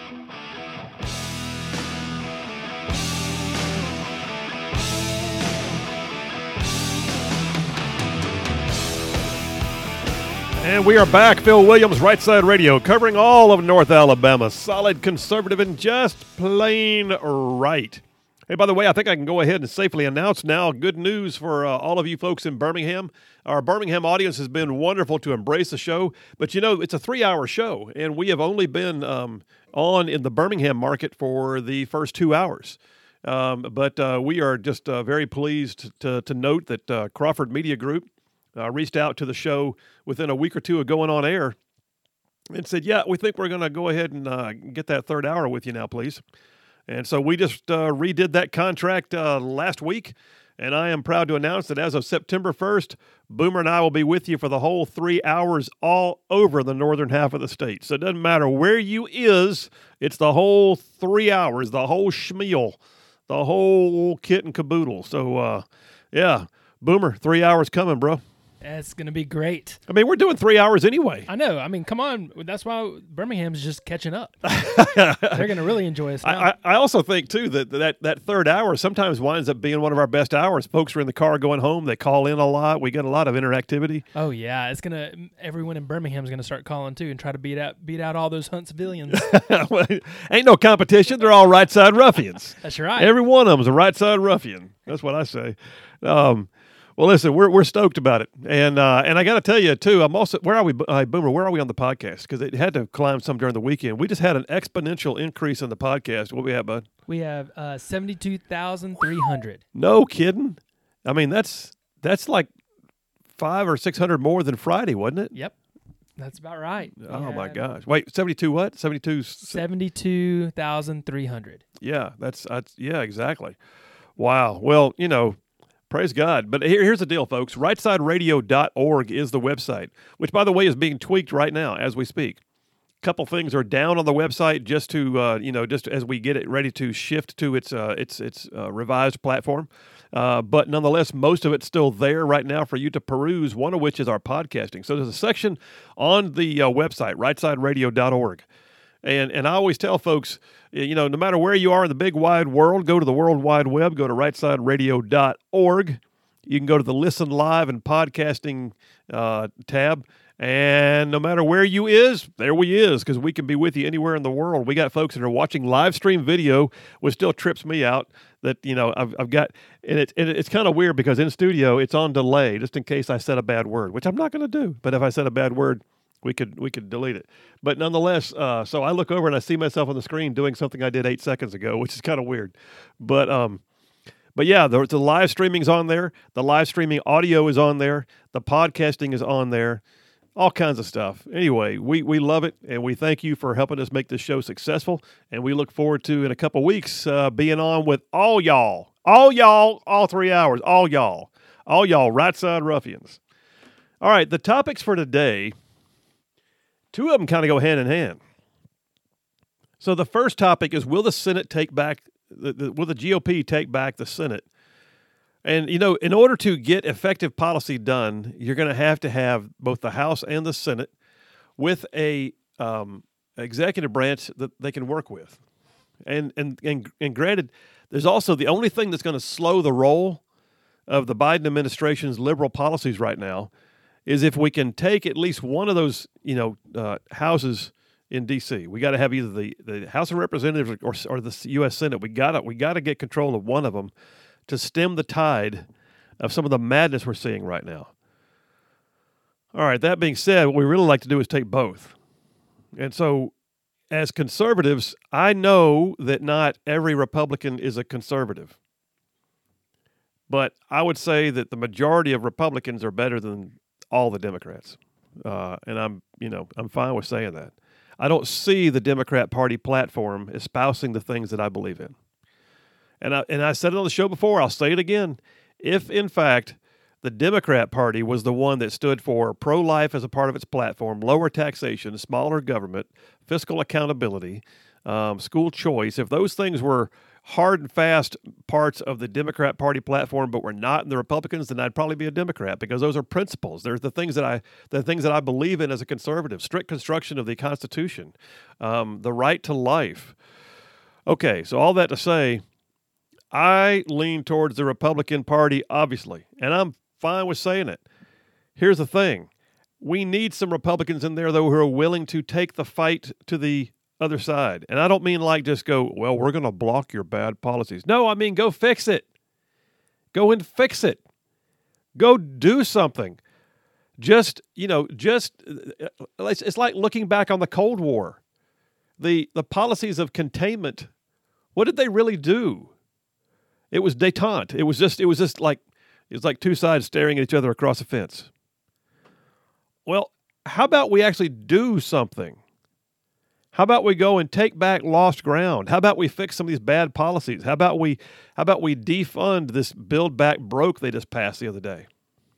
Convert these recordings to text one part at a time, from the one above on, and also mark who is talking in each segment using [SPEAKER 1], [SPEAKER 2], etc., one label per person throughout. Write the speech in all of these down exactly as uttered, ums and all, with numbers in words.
[SPEAKER 1] And we are back. Phil Williams, Right Side Radio, covering all of North Alabama. Solid, conservative, and just plain right. Hey, by the way, I think I can go ahead and safely announce now good news for uh, all of you folks in Birmingham. Our Birmingham audience has been wonderful to embrace the show. But, you know, it's a three-hour show, and we have only been um, on in the Birmingham market for the first two hours. Um, but uh, we are just uh, very pleased to, to note that uh, Crawford Media Group Uh, reached out to the show within a week or two of going on air and said, yeah, we think we're going to go ahead and uh, get that third hour with you now, please. And so we just uh, redid that contract uh, last week, and I am proud to announce that as of September first, Boomer and I will be with you for the whole three hours all over the northern half of the state. So it doesn't matter where you is, it's the whole three hours, the whole schmeal, the whole kit and caboodle. So, uh, yeah, Boomer, three hours coming, bro.
[SPEAKER 2] It's going to be great.
[SPEAKER 1] I mean, we're doing three hours anyway.
[SPEAKER 2] I know. I mean, come on. That's why Birmingham's just catching up. They're going to really enjoy us now.
[SPEAKER 1] I, I also think, too, that, that that third hour sometimes winds up being one of our best hours. Folks are in the car going home. They call in a lot. We get a lot of interactivity.
[SPEAKER 2] Oh, yeah. It's going to – everyone in Birmingham's going to start calling, too, and try to beat out beat out all those Huntsvillians.
[SPEAKER 1] Well, ain't no competition. They're all right-side ruffians.
[SPEAKER 2] That's right.
[SPEAKER 1] Every one of them's a right-side ruffian. That's what I say. Um Well, listen, we're we're stoked about it, and uh, and I got to tell you too. I'm also where are we, uh, Boomer? Where are we on the podcast? Because it had to climb some during the weekend. We just had an exponential increase in the podcast. What we have, bud?
[SPEAKER 2] We have uh, seventy-two thousand three hundred.
[SPEAKER 1] No kidding. I mean, that's that's like five or six hundred more than Friday, wasn't it?
[SPEAKER 2] Yep, that's about right.
[SPEAKER 1] Oh
[SPEAKER 2] yeah.
[SPEAKER 1] my gosh! Wait, seventy-two what? Seventy-two.
[SPEAKER 2] Seventy-two thousand three hundred.
[SPEAKER 1] Yeah, that's, that's yeah, exactly. Wow. Well, you know. Praise God. But here, here's the deal, folks. right side radio dot org is the website, which, by the way, is being tweaked right now as we speak. A couple things are down on the website just to, uh, you know, just as we get it ready to shift to its uh, its its uh, revised platform. Uh, but nonetheless, most of it's still there right now for you to peruse, one of which is our podcasting. So there's a section on the uh, website, right side radio dot org. And and I always tell folks, you know, no matter where you are in the big wide world, go to the World Wide Web, go to right side radio dot org. You can go to the Listen Live and Podcasting uh, tab. And no matter where you is, there we is, because we can be with you anywhere in the world. We got folks that are watching live stream video, which still trips me out that, you know, I've, I've got, and, it, and it's kind of weird because in studio, it's on delay, just in case I said a bad word, which I'm not going to do. But if I said a bad word, We could we could delete it. But nonetheless, uh, so I look over and I see myself on the screen doing something I did eight seconds ago, which is kind of weird. But um, but yeah, the, the live streaming's on there. The live streaming audio is on there. The podcasting is on there. All kinds of stuff. Anyway, we, we love it, and we thank you for helping us make this show successful. And we look forward to, in a couple weeks, uh, being on with all y'all. All y'all, all three hours. All y'all. All y'all, right side ruffians. All right, the topics for today... Two of them kind of go hand in hand. So the first topic is, will the Senate take back, the, the, will the G O P take back the Senate? And, you know, in order to get effective policy done, you're going to have to have both the House and the Senate with a um, executive branch that they can work with. And, and, and, and granted, there's also the only thing that's going to slow the roll of the Biden administration's liberal policies right now is if we can take at least one of those, you know, uh, houses in D C. We got to have either the, the House of Representatives or, or the U S Senate. We got to we got to get control of one of them to stem the tide of some of the madness we're seeing right now. All right. That being said, what we really like to do is take both. And so, as conservatives, I know that not every Republican is a conservative, but I would say that the majority of Republicans are better than all the Democrats. Uh, and I'm, you know, I'm fine with saying that. I don't see the Democrat Party platform espousing the things that I believe in. And I, and I said it on the show before, I'll say it again. If, in fact, the Democrat Party was the one that stood for pro-life as a part of its platform, lower taxation, smaller government, fiscal accountability, um, school choice, if those things were hard and fast parts of the Democrat Party platform, but were not in the Republicans, then I'd probably be a Democrat, because those are principles. They're the things that I the things that I believe in as a conservative: strict construction of the Constitution, um, the right to life. Okay, so all that to say, I lean towards the Republican Party, obviously, and I'm fine with saying it. Here's the thing. We need some Republicans in there, though, who are willing to take the fight to the other side. And I don't mean like just go, well, we're going to block your bad policies. No, I mean go fix it. Go and fix it. Go do something. Just, you know, just, it's, it's like looking back on the Cold War. The, the policies of containment, what did they really do? It was détente. It was just, it was just like, it was like two sides staring at each other across a fence. Well, how about we actually do something? How about we go and take back lost ground? How about we fix some of these bad policies? How about we how about we defund this Build Back Broke they just passed the other day?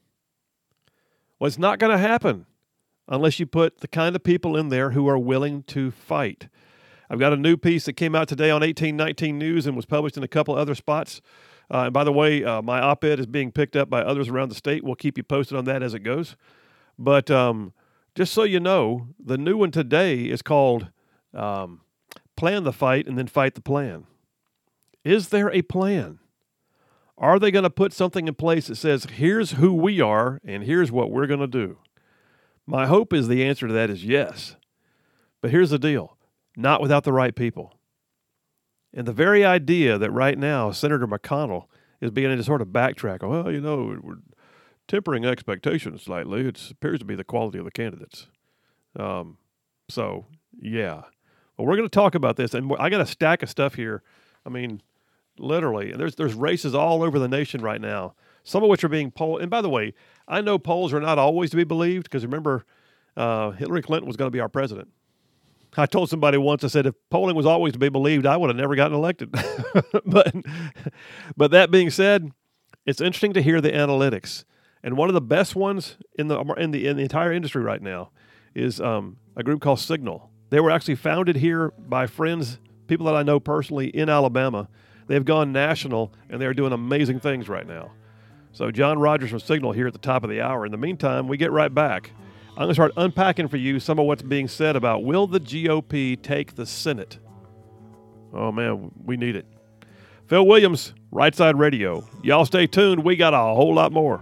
[SPEAKER 1] Well, it's not going to happen unless you put the kind of people in there who are willing to fight. I've got a new piece that came out today on eighteen nineteen News and was published in a couple other spots. Uh, and by the way, uh, my op-ed is being picked up by others around the state. We'll keep you posted on that as it goes. But um, just so you know, the new one today is called Um, Plan the Fight and Then Fight the Plan. Is there a plan? Are they going to put something in place that says, here's who we are and here's what we're going to do? My hope is the answer to that is yes. But here's the deal. Not without the right people. And the very idea that right now Senator McConnell is beginning to sort of backtrack, well, you know, we're tempering expectations slightly. It appears to be the quality of the candidates. Um, so, yeah. Well, we're going to talk about this, and I got a stack of stuff here. I mean, literally, there's there's races all over the nation right now, some of which are being polled. And by the way, I know polls are not always to be believed, because remember, uh, Hillary Clinton was going to be our president. I told somebody once, I said, if polling was always to be believed, I would have never gotten elected. but, but that being said, it's interesting to hear the analytics. And one of the best ones in the in the in the entire industry right now is um, a group called Signal. They were actually founded here by friends, people that I know personally in Alabama. They've gone national, and they're doing amazing things right now. So John Rogers from Signal here at the top of the hour. In the meantime, we get right back. I'm going to start unpacking for you some of what's being said about, will the G O P take the Senate? Oh, man, we need it. Phil Williams, Right Side Radio. Y'all stay tuned. We got a whole lot more.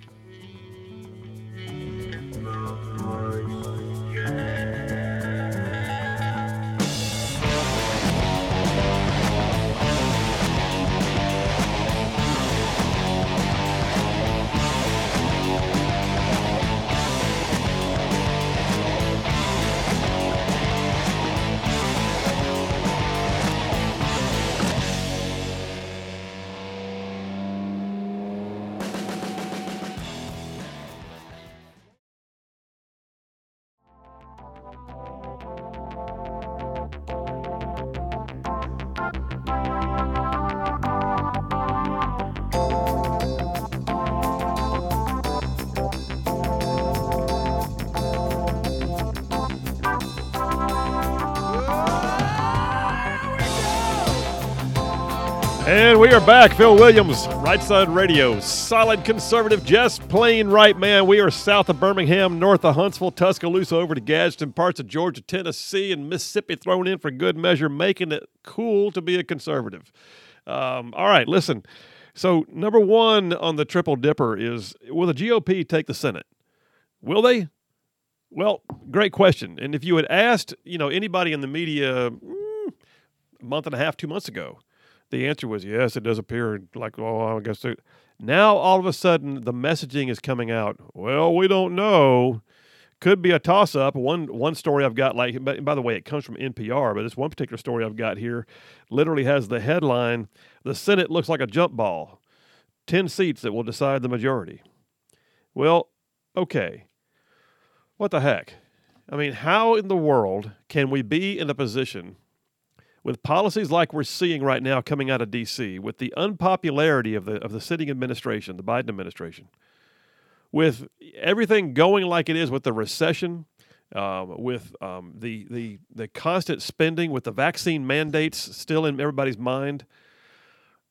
[SPEAKER 1] And we are back. Phil Williams, Right Side Radio. Solid conservative, just plain right, man. We are south of Birmingham, north of Huntsville, Tuscaloosa, over to Gadsden, parts of Georgia, Tennessee, and Mississippi thrown in for good measure, making it cool to be a conservative. Um, all right, listen. So number one on the triple dipper is, will the G O P take the Senate? Will they? Well, great question. And if you had asked, you know, anybody in the media mm, a month and a half, two months ago, the answer was yes, it does appear like, oh, I guess. It. Now, all of a sudden, the messaging is coming out. Well, we don't know. Could be a toss-up. One one story I've got, like, by, by the way, it comes from N P R, but this one particular story I've got here literally has the headline, "The Senate looks like a jump ball. Ten seats that will decide the majority." Well, okay. What the heck? I mean, how in the world can we be in a position with policies like we're seeing right now coming out of D C, with the unpopularity of the of the sitting administration, the Biden administration, with everything going like it is, with the recession, um, with um, the the the constant spending, with the vaccine mandates still in everybody's mind,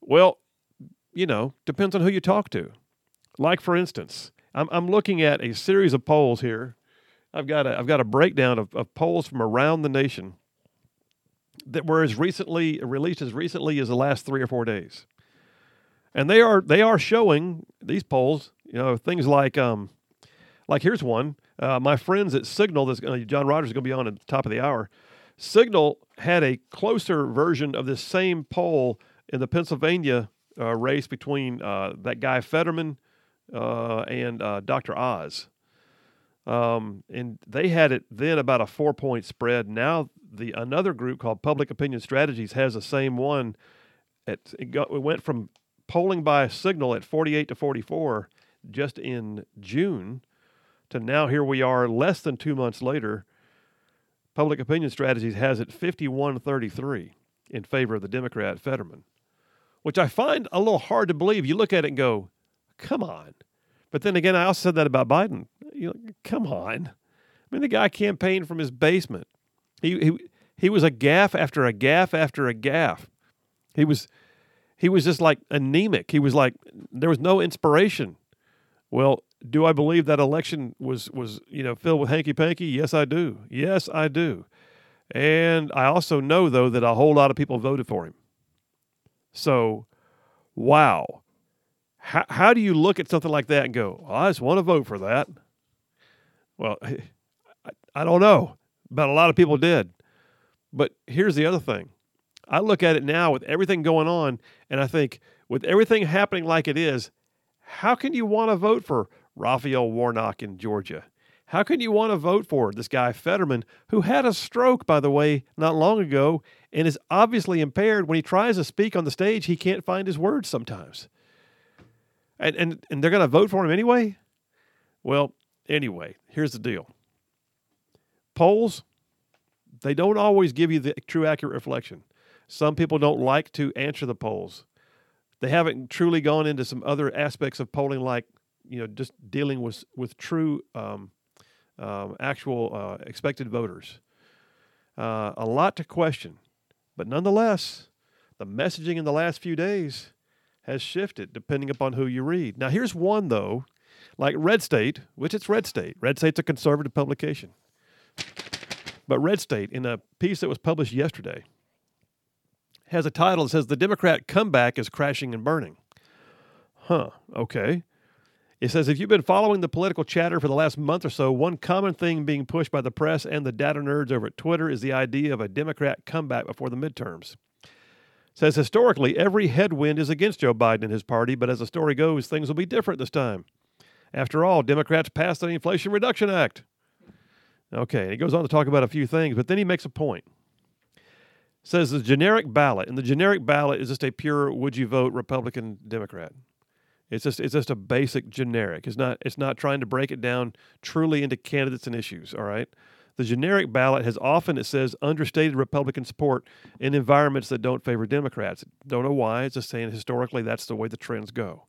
[SPEAKER 1] Well, you know, depends on who you talk to. Like, for instance, I'm, I'm looking at a series of polls here. I've got a, I've got a breakdown of, of polls from around the nation that were as recently released as recently as the last three or four days, and they are they are showing these polls. You know, things like um, like here's one. Uh, my friends at Signal, that's uh, John Rogers is going to be on at the top of the hour. Signal had a closer version of this same poll in the Pennsylvania uh, race between uh, that guy Fetterman uh, and uh, Doctor Oz. Um, and they had it then about a four-point spread. Now the another group called Public Opinion Strategies has the same one. At, it, got, it went from polling by Signal at forty-eight to forty-four just in June to now here we are less than two months later. Public Opinion Strategies has it fifty-one thirty-three in favor of the Democrat Fetterman, which I find a little hard to believe. You look at it and go, come on. But then again, I also said that about Biden. You know, come on. I mean, the guy campaigned from his basement. He he he was a gaffe after a gaffe after a gaffe. He was he was just like anemic. He was like there was no inspiration. Well, do I believe that election was was you know filled with hanky panky? Yes, I do. Yes, I do. And I also know though that a whole lot of people voted for him. So, wow. How how do you look at something like that and go, well, I just want to vote for that? Well, I, I don't know, but a lot of people did. But here's the other thing. I look at it now with everything going on, and I think with everything happening like it is, how can you want to vote for Raphael Warnock in Georgia? How can you want to vote for this guy Fetterman, who had a stroke, by the way, not long ago, and is obviously impaired? When he tries to speak on the stage, he can't find his words sometimes. And and, and they're going to vote for him anyway? Well, anyway, here's the deal. Polls, they don't always give you the true accurate reflection. Some people don't like to answer the polls. They haven't truly gone into some other aspects of polling, like, you know, just dealing with, with true um, um, actual uh, expected voters. Uh, a lot to question. But nonetheless, the messaging in the last few days has shifted depending upon who you read. Now, here's one, though, like Red State, which it's Red State. Red State's a conservative publication. But Red State, in a piece that was published yesterday, has a title that says, "The Democrat Comeback is Crashing and Burning." Huh, okay. It says, if you've been following the political chatter for the last month or so, one common thing being pushed by the press and the data nerds over at Twitter is the idea of a Democrat comeback before the midterms. It says, historically, every headwind is against Joe Biden and his party, but as the story goes, things will be different this time. After all, Democrats passed the Inflation Reduction Act. Okay, he goes on to talk about a few things, but then he makes a point. Says the generic ballot, and the generic ballot is just a pure would you vote Republican, Democrat. It's just it's just a basic generic. It's not it's not trying to break it down truly into candidates and issues, all right? The generic ballot has often, it says, understated Republican support in environments that don't favor Democrats. Don't know why. It's just saying historically that's the way the trends go.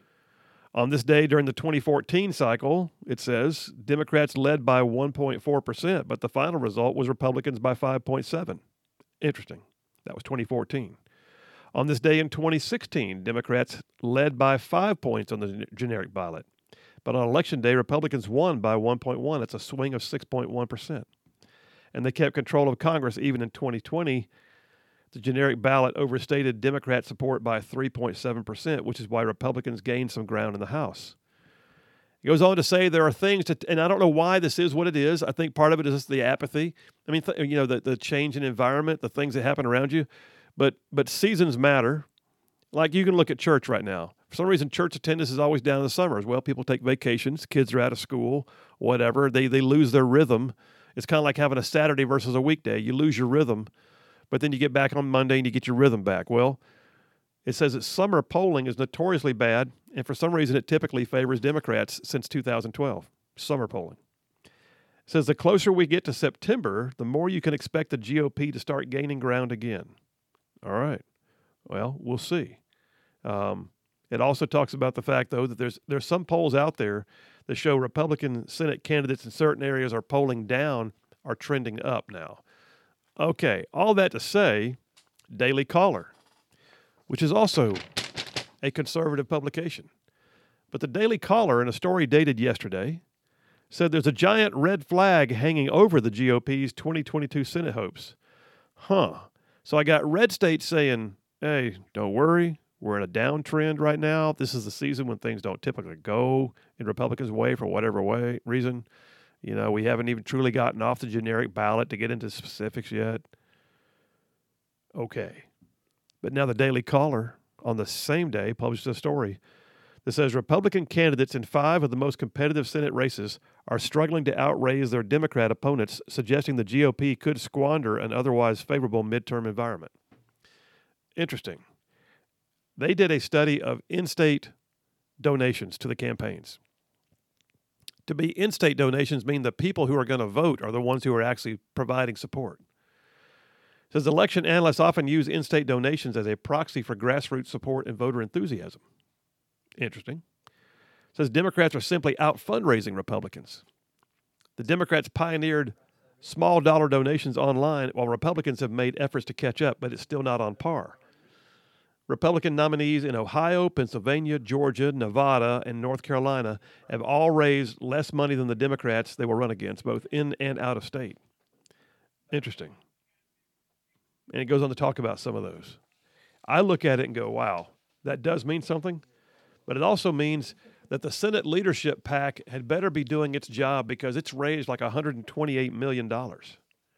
[SPEAKER 1] On this day during the twenty fourteen cycle, it says Democrats led by one point four percent, but the final result was Republicans by five point seven. Interesting. That was twenty fourteen. On this day in twenty sixteen, Democrats led by five points on the generic ballot. But on Election Day, Republicans won by one point one. That's a swing of six point one percent. And they kept control of Congress even in twenty twenty. The generic ballot overstated Democrat support by three point seven percent, which is why Republicans gained some ground in the House. He goes on to say there are things to, and I don't know why this is what it is. I think part of it is just the apathy. I mean, th- you know, the, the change in environment, the things that happen around you. But but seasons matter. Like you can look at church right now. For some reason, church attendance is always down in the summers. Well, people take vacations. Kids are out of school, whatever. They they lose their rhythm. It's kind of like having a Saturday versus a weekday. You lose your rhythm, but then you get back on Monday and you get your rhythm back. Well, it says that summer polling is notoriously bad, and for some reason it typically favors Democrats since two thousand twelve, summer polling. It says the closer we get to September, the more you can expect the G O P to start gaining ground again. All right. Well, we'll see. Um, it also talks about the fact, though, that there's there's some polls out there that show Republican Senate candidates in certain areas are polling down, are trending up now. Okay, all that to say, Daily Caller. which is also a conservative publication. But the Daily Caller, in a story dated yesterday, said there's a giant red flag hanging over the G O P's twenty twenty-two Senate hopes. Huh. So I got red states saying, hey, don't worry, we're in a downtrend right now. This is the season when things don't typically go in Republicans' way for whatever way reason. You know, we haven't even truly gotten off the generic ballot to get into specifics yet. Okay. But now the Daily Caller on the same day published a story that says Republican candidates in five of the most competitive Senate races are struggling to outraise their Democrat opponents, suggesting the G O P could squander an otherwise favorable midterm environment. Interesting. They did a study of in-state donations to the campaigns. To be in-state donations mean the people who are going to vote are the ones who are actually providing support. It says election analysts often use in-state donations as a proxy for grassroots support and voter enthusiasm. Interesting. It says Democrats are simply out fundraising Republicans. The Democrats pioneered small dollar donations online while Republicans have made efforts to catch up, but it's still not on par. Republican nominees in Ohio, Pennsylvania, Georgia, Nevada, and North Carolina have all raised less money than the Democrats they will run against, both in and out of state. Interesting. And it goes on to talk about some of those. I look at it and go, wow, that does mean something. But it also means that the Senate leadership PAC had better be doing its job because it's raised like one hundred twenty-eight million dollars.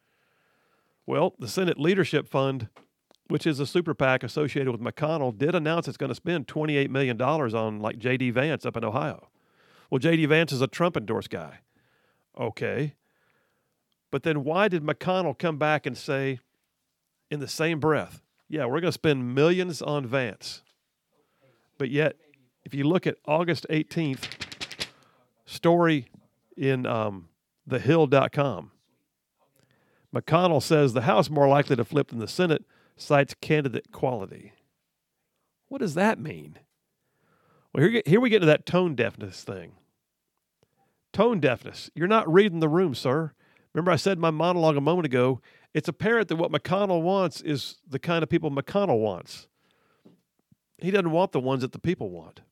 [SPEAKER 1] Well, the Senate Leadership Fund, which is a super PAC associated with McConnell, did announce it's going to spend twenty-eight million dollars on like J D Vance up in Ohio. Well, J D Vance is a Trump-endorsed guy. Okay. But then why did McConnell come back and say in the same breath, yeah, we're going to spend millions on Vance. But yet, if you look at August eighteenth, story in um, the hill dot com, McConnell says the House more likely to flip than the Senate, cites candidate quality. What does that mean? Well, here, here we get to that tone deafness thing. Tone deafness. You're not reading the room, sir. Remember I said in my monologue a moment ago, it's apparent that what McConnell wants is the kind of people McConnell wants. He doesn't want the ones that the people want.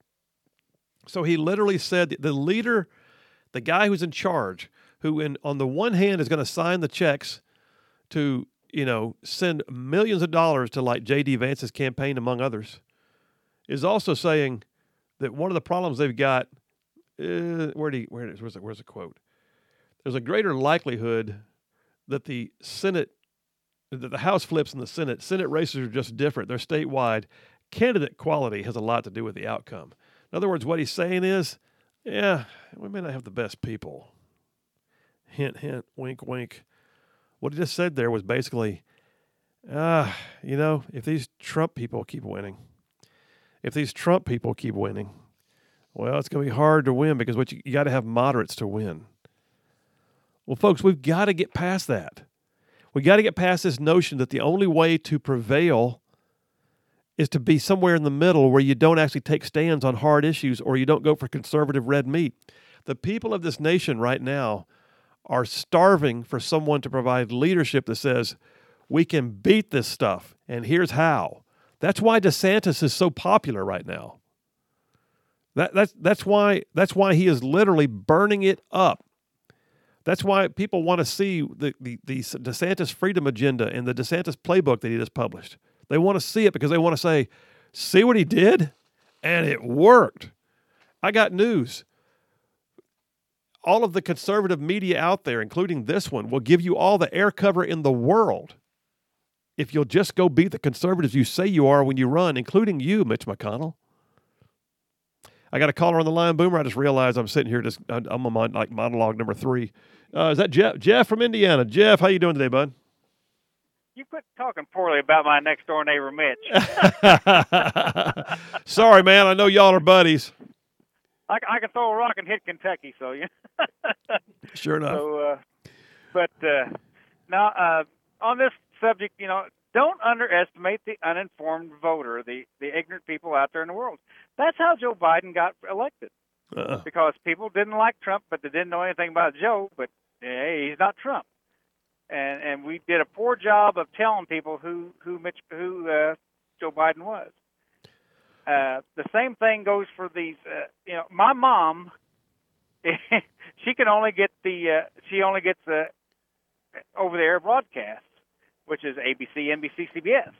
[SPEAKER 1] So he literally said that the leader, the guy who's in charge, who in, on the one hand is going to sign the checks to, you know, send millions of dollars to like J D Vance's campaign, among others, is also saying that one of the problems they've got, uh, where do you, where is, where's the, where's the quote? There's a greater likelihood that the Senate, that the House flips in the Senate. Senate races are just different. They're statewide. Candidate quality has a lot to do with the outcome. In other words, what he's saying is, yeah, we may not have the best people. Hint, hint, wink, wink. What he just said there was basically, ah, you know, if these Trump people keep winning, if these Trump people keep winning, well, it's going to be hard to win because what you, you got to have moderates to win. Well, folks, we've got to get past that. We got to get past this notion that the only way to prevail is to be somewhere in the middle where you don't actually take stands on hard issues or you don't go for conservative red meat. The people of this nation right now are starving for someone to provide leadership that says, we can beat this stuff, and here's how. That's why DeSantis is so popular right now. That, that's, that's, why, that's why he is literally burning it up. That's why people want to see the, the, the DeSantis freedom agenda and the DeSantis playbook that he just published. They want to see it because they want to say, see what he did? And it worked. I got news. All of the conservative media out there, including this one, will give you all the air cover in the world if you'll just go be the conservatives you say you are when you run, including you, Mitch McConnell. I got a caller on the line, Boomer. I just realized I'm sitting here just I'm on my like monologue number three. Uh, is that Jeff? Jeff from Indiana. Jeff, how you doing today, bud?
[SPEAKER 3] You quit talking poorly about my next door neighbor, Mitch.
[SPEAKER 1] Sorry, man. I know y'all are buddies.
[SPEAKER 3] I, I can throw a rock and hit Kentucky, so you.
[SPEAKER 1] Sure enough.
[SPEAKER 3] So, uh, but uh, now uh, on this subject, you know, don't underestimate the uninformed voter, the the ignorant people out there in the world. That's how Joe Biden got elected. Uh-uh. Because people didn't like Trump, but they didn't know anything about Joe. But hey, he's not Trump. And and we did a poor job of telling people who who Mitch who uh, Joe Biden was. Uh, the same thing goes for these. Uh, you know, my mom, she can only get the uh, she only gets the over-the-air broadcast, which is A B C, N B C, C B S.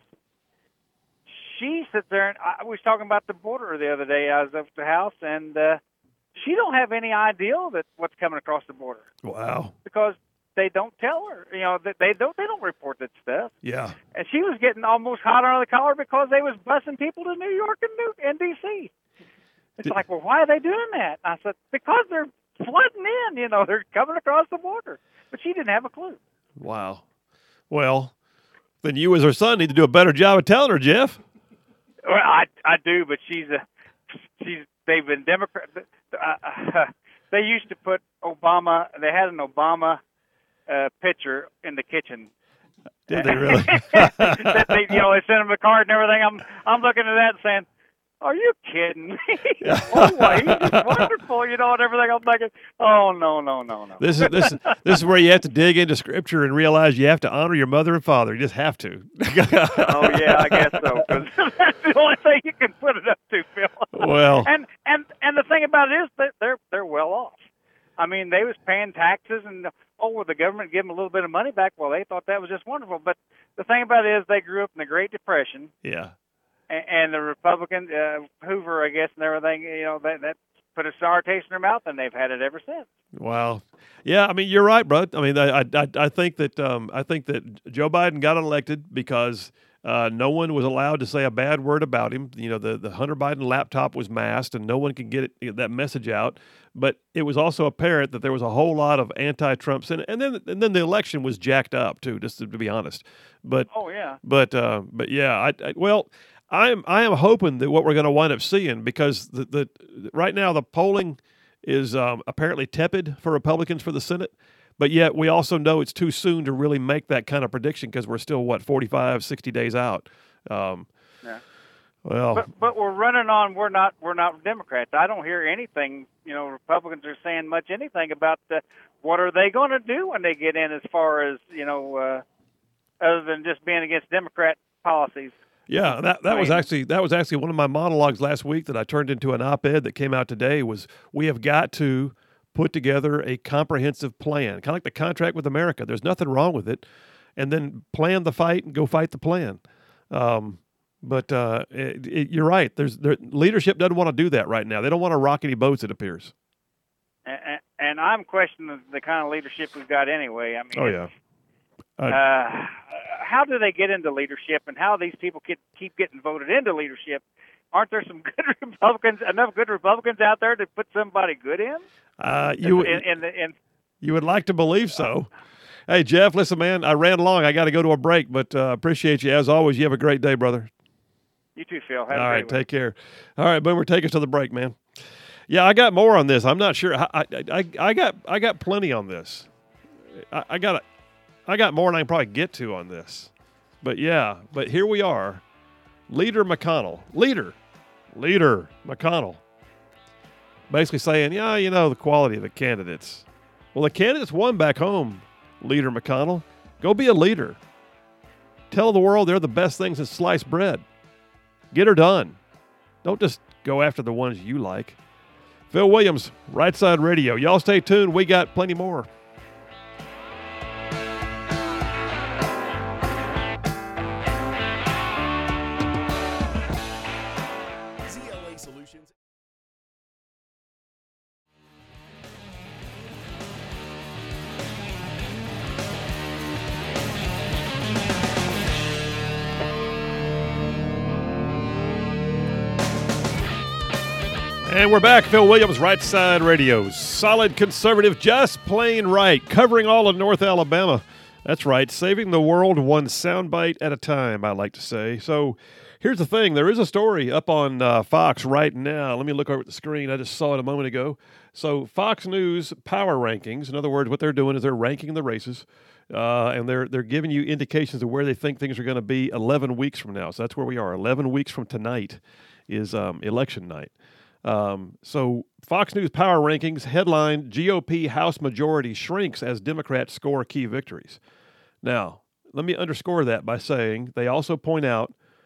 [SPEAKER 3] She sits there, and I was talking about the border the other day. I was up at the house, and uh, she don't have any idea that what's coming across the border.
[SPEAKER 1] Wow.
[SPEAKER 3] Because they don't tell her. You know, they don't they don't report that stuff.
[SPEAKER 1] Yeah.
[SPEAKER 3] And she was getting almost hot on the collar because they was busing people to New York and New and D C. It's
[SPEAKER 1] Did,
[SPEAKER 3] like, well, why are they doing that? I said, because they're flooding in. You know, they're coming across the border. But she didn't have a clue.
[SPEAKER 1] Wow. Well, then you as her son need to do a better job of telling her, Jeff.
[SPEAKER 3] Well, I I do, but she's a she's they've been Democrat. Uh, uh, they used to put Obama. They had an Obama uh, picture in the kitchen.
[SPEAKER 1] Did they really?
[SPEAKER 3] that they, you know, they sent him a card and everything. I'm I'm looking at that saying, "Are you kidding me?" Oh, well, he's just wonderful, you know, and everything. I'm thinking, "Oh no, no, no, no."
[SPEAKER 1] This is this is this is where you have to dig into Scripture and realize you have to honor your mother and father. You just have to.
[SPEAKER 3] Oh yeah, I guess so. Because that's the only thing you can put it up to, Phil.
[SPEAKER 1] Well,
[SPEAKER 3] and and and the thing about it is that they're they're well off. I mean, they was paying taxes, and oh, well, the government give them a little bit of money back. Well, they thought that was just wonderful. But the thing about it is, they grew up in the Great Depression.
[SPEAKER 1] Yeah.
[SPEAKER 3] And the Republican uh, Hoover, I guess, and everything, you know, that that put a sour taste in their mouth, and they've had it ever since.
[SPEAKER 1] Wow, yeah, I mean, you're right, bro. I mean, I I I think that um, I think that Joe Biden got elected because uh, no one was allowed to say a bad word about him. You know, the the Hunter Biden laptop was masked, and no one could get it, that message out. But it was also apparent that there was a whole lot of anti-Trump, and, and then and then the election was jacked up too, just to, to be honest. But
[SPEAKER 3] oh yeah,
[SPEAKER 1] but uh, but yeah, I, I well. I am I am hoping that what we're going to wind up seeing, because the, the right now the polling is um, apparently tepid for Republicans for the Senate, but yet we also know it's too soon to really make that kind of prediction because we're still, what, forty-five, sixty days out. Um,
[SPEAKER 3] yeah.
[SPEAKER 1] Well,
[SPEAKER 3] but, but we're running on. We're not. We're not Democrats. I don't hear anything. You know, Republicans are saying much anything about the, what are they going to do when they get in, as far as, you know, uh, other than just being against Democrat policies.
[SPEAKER 1] Yeah, that that was actually that was actually one of my monologues last week that I turned into an op-ed that came out today. Was we have got to put together a comprehensive plan, kind of like the contract with America. There's nothing wrong with it, and then plan the fight and go fight the plan. Um, but uh, it, it, you're right. There's there, leadership doesn't want to do that right now. They don't want to rock any boats, it appears.
[SPEAKER 3] And, and I'm questioning the, the kind of leadership we've got anyway. I mean,
[SPEAKER 1] oh yeah. I,
[SPEAKER 3] uh, how do they get into leadership, and how these people get, keep getting voted into leadership? Aren't there some good Republicans, enough good Republicans out there to put somebody good in?
[SPEAKER 1] Uh, you
[SPEAKER 3] in, in, in, in,
[SPEAKER 1] you would like to believe so. Hey, Jeff, listen, man, I ran long. I got to go to a break, but uh, appreciate you. As always, you have a great day, brother.
[SPEAKER 3] You too, Phil. Have
[SPEAKER 1] All
[SPEAKER 3] a
[SPEAKER 1] right,
[SPEAKER 3] great
[SPEAKER 1] take care. All right, Boomer, take us to the break, man. Yeah, I got more on this. I'm not sure. I I, I, I got I got plenty on this. I, I got I got more than I can probably get to on this. But yeah, but here we are. Leader McConnell. Leader. Leader McConnell. Basically saying, yeah, you know, the quality of the candidates. Well, the candidates won back home, Leader McConnell. Go be a leader. Tell the world they're the best things since sliced bread. Get her done. Don't just go after the ones you like. Phil Williams, Right Side Radio. Y'all stay tuned. We got plenty more. And we're back. Phil Williams, Right Side Radio. Solid conservative, just plain right. Covering all of North Alabama. That's right. Saving the world one soundbite at a time, I like to say. So here's the thing. There is a story up on uh, Fox right now. Let me look over at the screen. I just saw it a moment ago. So Fox News Power Rankings. In other words, what they're doing is they're ranking the races. Uh, and they're they're giving you indications of where they think things are going to be eleven weeks from now. So that's where we are. eleven weeks from tonight is um, election night. Um, so Fox News Power Rankings headline, G O P House majority shrinks as Democrats score key victories. Now, let me underscore that by saying they also point out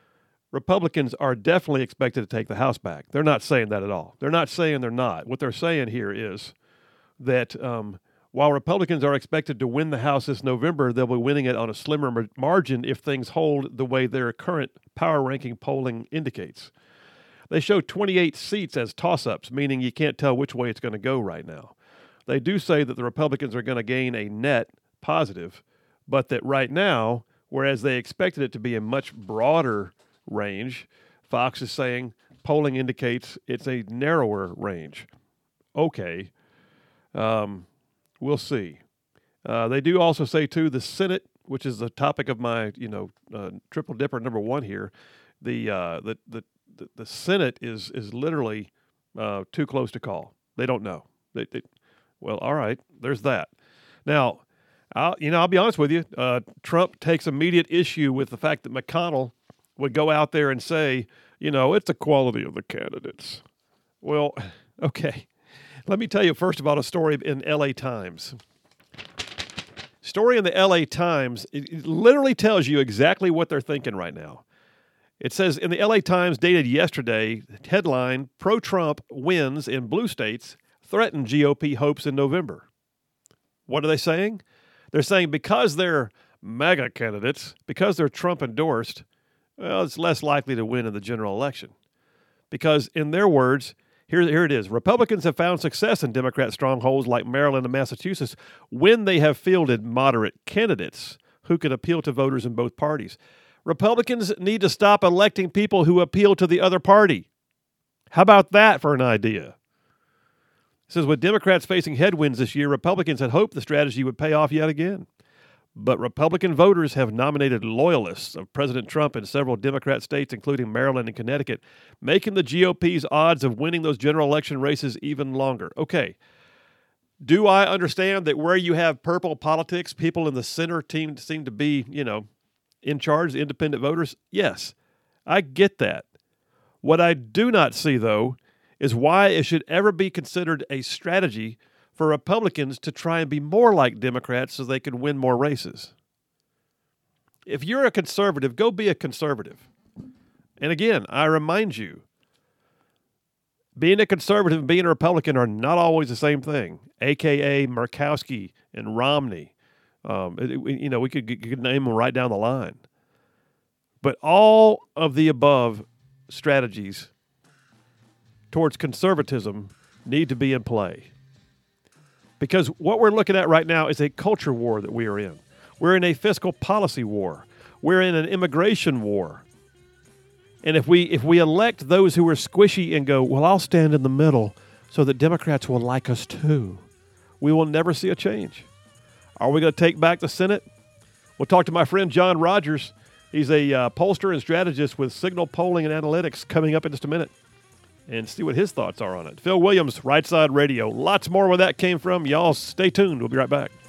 [SPEAKER 1] Republicans are definitely expected to take the House back. They're not saying that at all. They're not saying they're not. What they're saying here is that um, while Republicans are expected to win the House this November, they'll be winning it on a slimmer mar- margin if things hold the way their current power ranking polling indicates. They show twenty-eight seats as toss-ups, meaning you can't tell which way it's going to go right now. They do say that the Republicans are going to gain a net positive, but that right now, whereas they expected it to be a much broader range, Fox is saying polling indicates it's a narrower range. Okay. Um, we'll see. Uh, they do also say, too, the Senate, which is the topic of my, you know, uh, triple dipper number one here, the uh, the, the the the Senate is is literally uh, too close to call. They don't know. They, they, well, all right, there's that. Now, I'll, you know, I'll be honest with you. Uh, Trump takes immediate issue with the fact that McConnell would go out there and say, you know, it's the quality of the candidates. Well, okay. Let me tell you first about a story in L A Times. Story in the L A Times, it, it literally tells you exactly what they're thinking right now. It says in the L A Times dated yesterday, headline, pro-Trump wins in blue states threaten G O P hopes in November. What are they saying? They're saying because they're MAGA candidates, because they're Trump endorsed, well, it's less likely to win in the general election. Because in their words, here, here it is, Republicans have found success in Democrat strongholds like Maryland and Massachusetts when they have fielded moderate candidates who can appeal to voters in both parties. Republicans need to stop electing people who appeal to the other party. How about that for an idea? It says, with Democrats facing headwinds this year, Republicans had hoped the strategy would pay off yet again. But Republican voters have nominated loyalists of President Trump in several Democrat states, including Maryland and Connecticut, making the G O P's odds of winning those general election races even longer. Okay, do I understand that where you have purple politics, people in the center team seem to be, you know, in charge, independent voters? Yes, I get that. What I do not see, though, is why it should ever be considered a strategy for Republicans to try and be more like Democrats so they can win more races. If you're a conservative, go be a conservative. And again, I remind you, being a conservative and being a Republican are not always the same thing, a k a. Murkowski and Romney. Um, it, you know, we could, could name them right down the line. But all of the above strategies towards conservatism need to be in play. Because what we're looking at right now is a culture war that we are in. We're in a fiscal policy war. We're in an immigration war. And if we if we elect those who are squishy and go, well, I'll stand in the middle so that Democrats will like us too, we will never see a change. Are we going to take back the Senate? We'll talk to my friend John Rogers. He's a uh, pollster and strategist with Signal Polling and Analytics coming up in just a minute, and see what his thoughts are on it. Phil Williams, Right Side Radio. Lots more where that came from. Y'all stay tuned. We'll be right back.